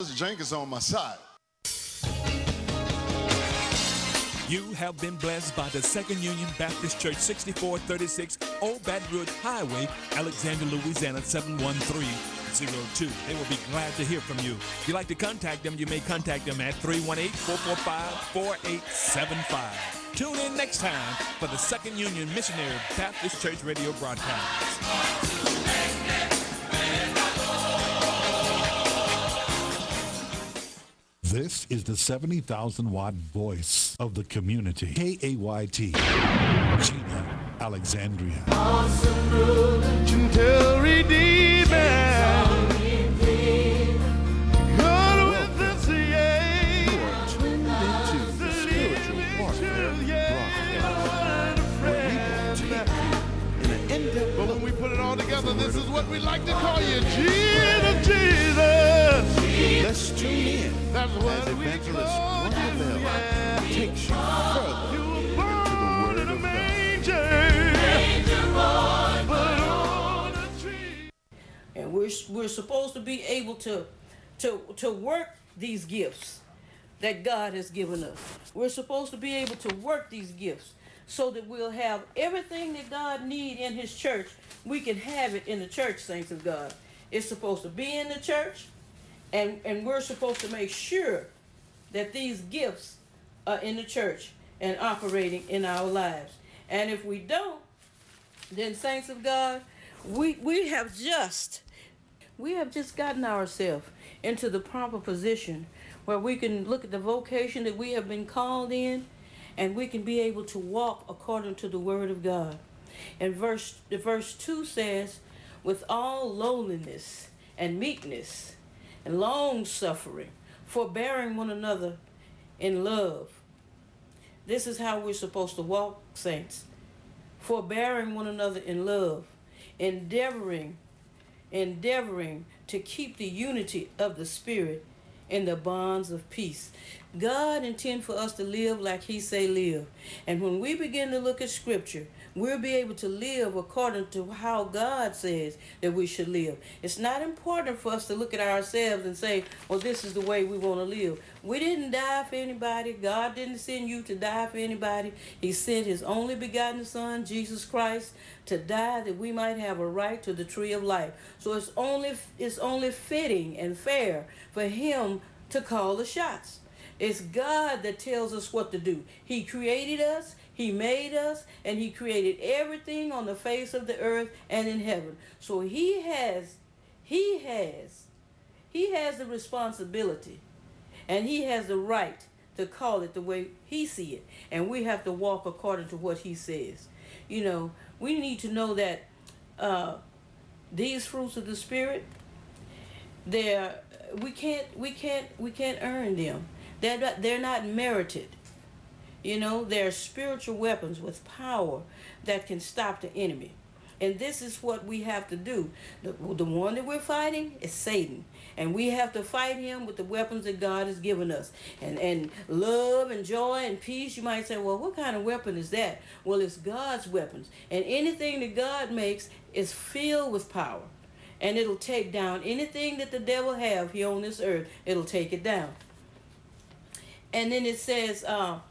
Jenkins on my side. You have been blessed by the Second Union Baptist Church, 6436 Old Baton Rouge Highway, Alexandria, Louisiana, 71302. They will be glad to hear from you. If you'd like to contact them, you may contact them at 318-445-4875. Tune in next time for the Second Union Missionary Baptist Church radio broadcast. This is the 70,000-watt voice of the community. KAYT, Gina, Alexandria. Awesome ruler, gentle redeemer. God with us, yeah. You are tuned into the Spiritual Warfare broadcast, where we will take you in an in-depth But look. when we put it all together, this is what we like to call you, Jesus, Jesus. Let's tune in That's as what we Evangelist call Ronda you, Bell yeah. takes you further You were into the born Word in a of God. manger, but on a tree. And we're supposed to be able to work these gifts that God has given us. We're supposed to be able to work these gifts so that we'll have everything that God needs in his church. We can have it in the church, saints of God. It's supposed to be in the church, and we're supposed to make sure that these gifts are in the church and operating in our lives. And if we don't, then saints of God, we have just gotten ourselves into the proper position where we can look at the vocation that we have been called in, and we can be able to walk according to the word of God. And verse 2 says, with all lowliness and meekness and long suffering, forbearing one another in love. This is how we're supposed to walk, saints. Forbearing one another in love, endeavoring to keep the unity of the Spirit in the bonds of peace. God intends for us to live like he say live. And when we begin to look at scripture, we'll be able to live according to how God says that we should live. It's not important for us to look at ourselves and say, well, this is the way we want to live. We didn't die for anybody. God didn't send you to die for anybody. He sent his only begotten Son, Jesus Christ, to die that we might have a right to the tree of life. So it's only fitting and fair for him to call the shots. It's God that tells us what to do. He created us, he made us, and he created everything on the face of the earth and in heaven. So he has the responsibility, and he has the right to call it the way he sees it. And we have to walk according to what he says. You know, we need to know that these fruits of the Spirit, we can't earn them. They're not merited. You know, they're spiritual weapons with power that can stop the enemy. And this is what we have to do. The one that we're fighting is Satan. And we have to fight him with the weapons that God has given us. And love and joy and peace. You might say, well, what kind of weapon is that? Well, it's God's weapons. And anything that God makes is filled with power. And it'll take down anything that the devil have here on this earth. It'll take it down. And then it says,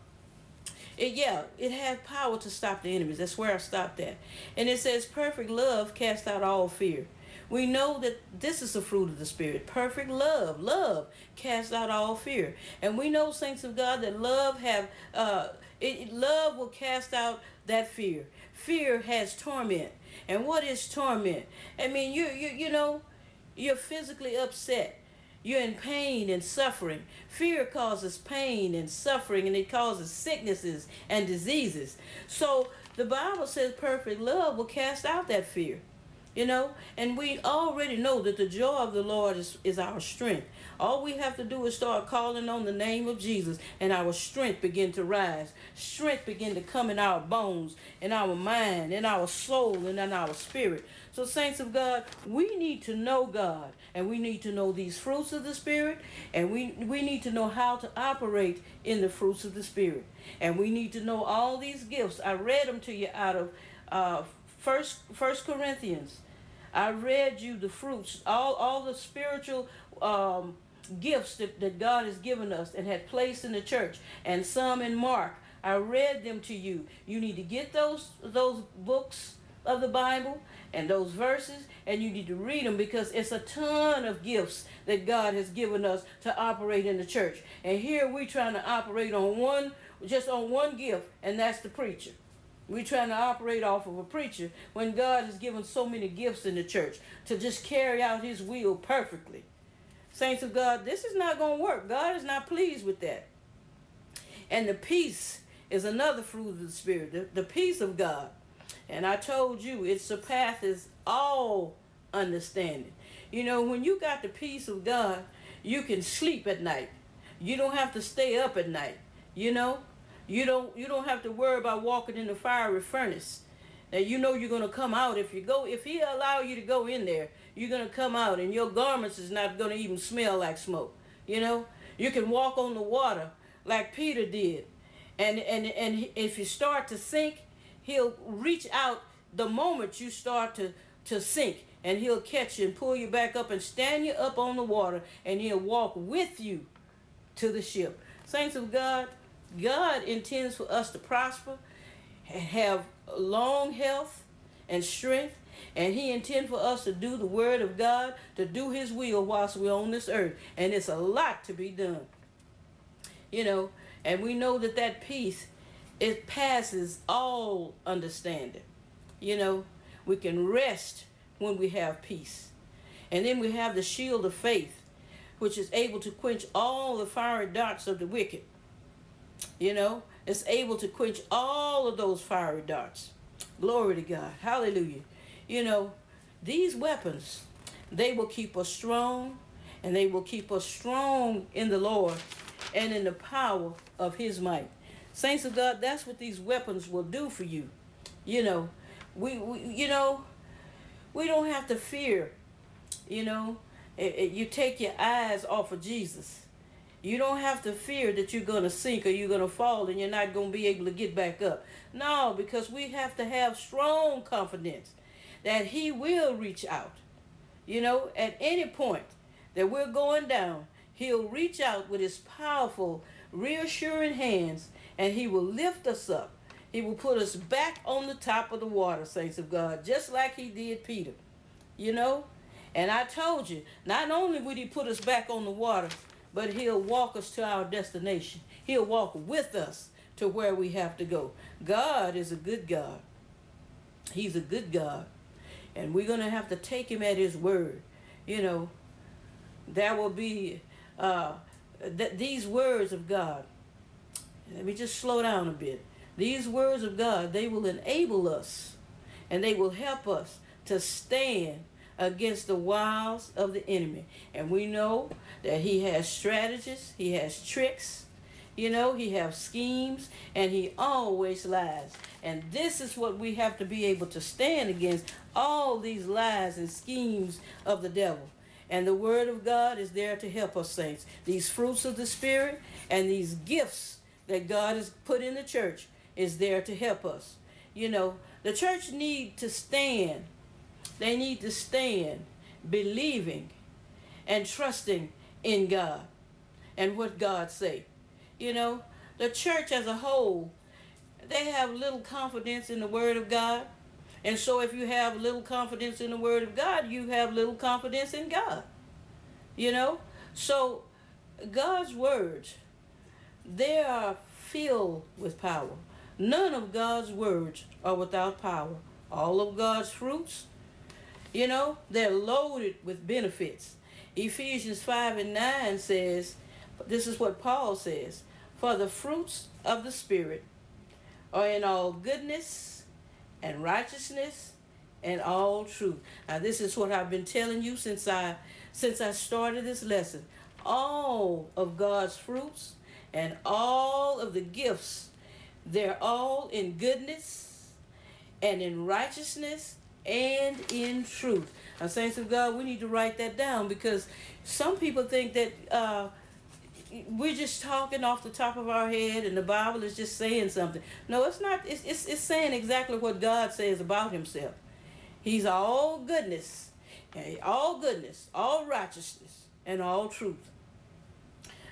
it has power to stop the enemies. That's where I stopped at. And it says, perfect love casts out all fear. We know that this is the fruit of the Spirit. Perfect love. Love casts out all fear. And we know, saints of God, that love love will cast out that fear. Fear has torment. And what is torment? I mean, you're physically upset. You're in pain and suffering. Fear causes pain and suffering, and it causes sicknesses and diseases. So the Bible says perfect love will cast out that fear. You know, and we already know that the joy of the Lord is our strength. All we have to do is start calling on the name of Jesus, and our strength begin to rise. Strength begin to come in our bones, in our mind, in our soul, and in our spirit. So, saints of God, we need to know God, and we need to know these fruits of the Spirit, and we need to know how to operate in the fruits of the Spirit. And we need to know all these gifts. I read them to you out of First Corinthians. I read you the fruits, all the spiritual gifts that God has given us and had placed in the church, and some in Mark. I read them to you. You need to get those books of the Bible and those verses, and you need to read them, because it's a ton of gifts that God has given us to operate in the church. And here we're trying to operate on one gift, and that's the preacher. We're trying to operate off of a preacher when God has given so many gifts in the church to just carry out his will perfectly. Saints of God, this is not going to work. God is not pleased with that. And the peace is another fruit of the Spirit, the peace of God. And I told you, it surpasses all understanding. You know, when you got the peace of God, you can sleep at night. You don't have to stay up at night. You know, you don't have to worry about walking in the fiery furnace. Now you know you're gonna come out. If he allow you to go in there, you're gonna come out, and your garments is not gonna even smell like smoke. You know, you can walk on the water like Peter did, and if you start to sink, he'll reach out the moment you start to sink, and he'll catch you and pull you back up and stand you up on the water, and he'll walk with you to the ship. Saints of God, God intends for us to prosper and have long health and strength, and he intends for us to do the word of God, to do his will whilst we're on this earth. And it's a lot to be done. You know, and we know that peace, it passes all understanding. You know, we can rest when we have peace. And then we have the shield of faith, which is able to quench all the fiery darts of the wicked. You know, it's able to quench all of those fiery darts. Glory to God. Hallelujah. You know, these weapons, they will keep us strong, and they will keep us strong in the Lord and in the power of his might. Saints of God, that's what these weapons will do for you. You know, we don't have to fear. You know, you take your eyes off of Jesus. You don't have to fear that you're going to sink or you're going to fall and you're not going to be able to get back up. No, because we have to have strong confidence that he will reach out. You know, at any point that we're going down, he'll reach out with his powerful, reassuring hands, and he will lift us up. He will put us back on the top of the water, saints of God, just like he did Peter. You know, and I told you, not only would he put us back on the water, but he'll walk us to our destination. He'll walk with us to where we have to go. God is a good God. He's a good God. And we're going to have to take him at his word. You know, there will be these words of God. Let me just slow down a bit. These words of God, they will enable us, and they will help us to stand against the wiles of the enemy. And we know that he has strategies, he has tricks, you know, he has schemes, and he always lies. And this is what we have to be able to stand against, all these lies and schemes of the devil. And the word of God is there to help us, saints. These fruits of the Spirit and these gifts that God has put in the church is there to help us. You know, the church need to stand. They need to stand believing and trusting in God and what God say. You know, the church as a whole, they have little confidence in the word of God. And so if you have little confidence in the word of God, you have little confidence in God. You know, so God's words, they are filled with power. None of God's words are without power. All of God's fruits, you know, they're loaded with benefits. Ephesians 5:9 says, this is what Paul says, for the fruits of the Spirit are in all goodness and righteousness and all truth. Now this is what I've been telling you since I started this lesson. All of God's fruits and all of the gifts, they're all in goodness and in righteousness and in truth. Now, saints of God, we need to write that down, because some people think that we're just talking off the top of our head and the Bible is just saying something. No, it's not. It's saying exactly what God says about himself. He's all goodness, all righteousness, and all truth.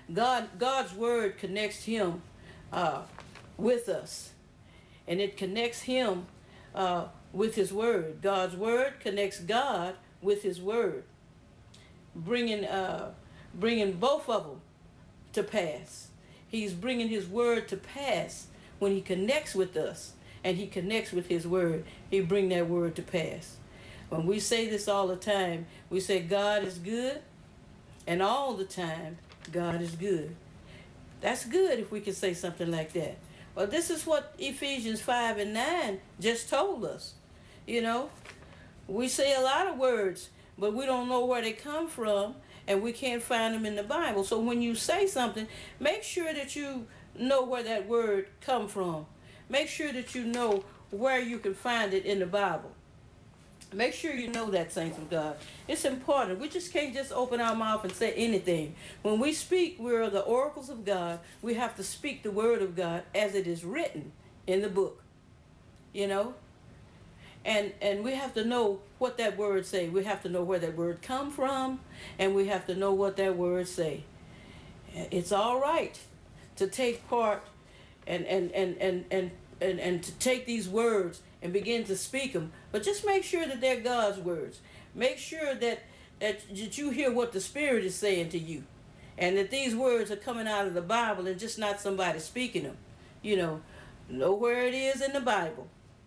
God's word connects him with us, and it connects him with his word. God's word connects God with his word, bringing both of them to pass. He's bringing his word to pass when he connects with us and he connects with his word. He bring that word to pass. When we say this all the time, we say God is good, and all the time God is good. That's good if we can say something like that. Well, this is what Ephesians 5 and 9 just told us. You know, we say a lot of words, but we don't know where they come from, and we can't find them in the Bible. So when you say something, make sure that you know where that word come from. Make sure that you know where you can find it in the Bible. Make sure you know that, saints of God. It's important. We just can't just open our mouth and say anything. When we speak, we're the oracles of God. We have to speak the word of God as it is written in the book. You know? And we have to know what that word say. We have to know where that word come from, and we have to know what that word say. It's all right to take part and to take these words and begin to speak them, but just make sure that they're God's words. Make sure that you hear what the Spirit is saying to you, and that these words are coming out of the Bible and just not somebody speaking them. You know where it is in the Bible.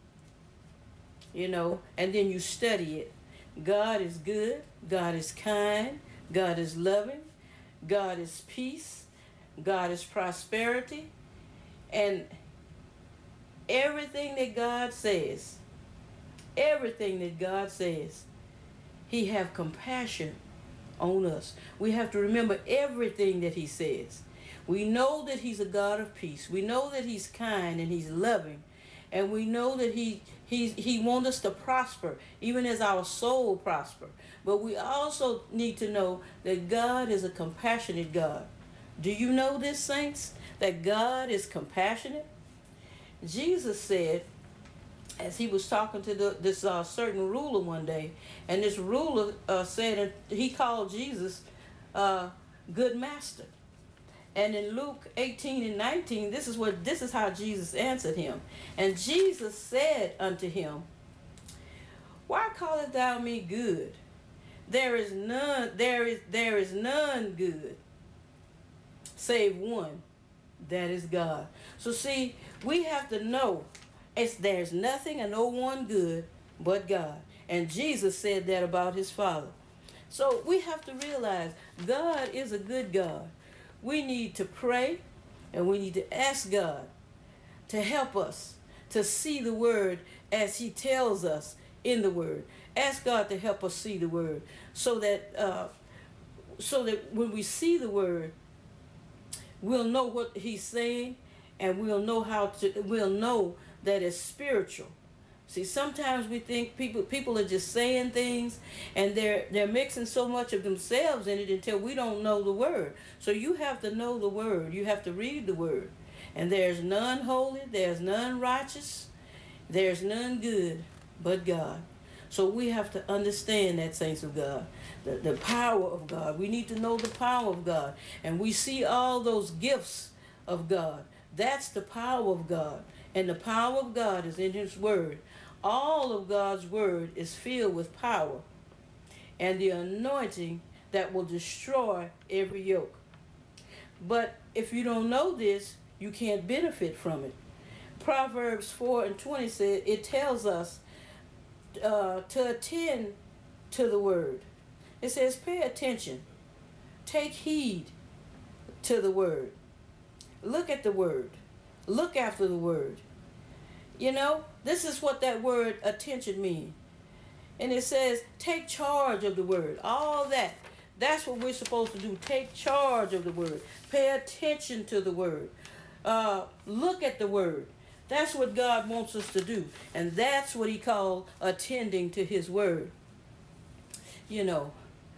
And then you study it. God is good. God is kind. God is loving. God is peace. God is prosperity. And everything that God says, he have compassion on us. We have to remember everything that he says. We know that he's a God of peace. We know that he's kind and he's loving. And we know that he wants us to prosper, even as our soul prosper. But we also need to know that God is a compassionate God. Do you know this, saints? That God is compassionate? Jesus said, as he was talking to this certain ruler one day, and this ruler said, he called Jesus good master. And in Luke 18 and 19, this is how Jesus answered him. And Jesus said unto him, why callest thou me good? There is none good, save one, that is God. So see, we have to know there's nothing and no one good but God. And Jesus said that about his Father. So we have to realize God is a good God. We need to pray, and we need to ask God to help us to see the word as he tells us in the word. Ask God to help us see the word so that when we see the word, we'll know what he's saying, and we'll know that it's spiritual. See, sometimes we think people are just saying things, and they're mixing so much of themselves in it until we don't know the word. So you have to know the word. You have to read the word. And there's none holy, there's none righteous, there's none good but God. So we have to understand that, saints of God, the power of God. We need to know the power of God. And we see all those gifts of God. That's the power of God. And the power of God is in his word. All of God's word is filled with power and the anointing that will destroy every yoke. But if you don't know this, you can't benefit from it. Proverbs 4 and 20 says, it tells us to attend to the word. It says, pay attention. Take heed to the word. Look at the word. Look after the word. This is what that word attention means. And it says, take charge of the word. All that. That's what we're supposed to do. Take charge of the word. Pay attention to the word. Look at the word. That's what God wants us to do. And that's what he called attending to his word. To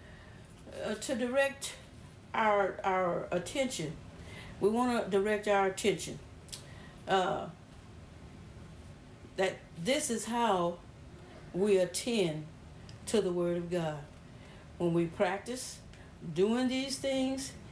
direct our attention, we want to direct our attention. That this is how we attend to the word of God. When we practice doing these things,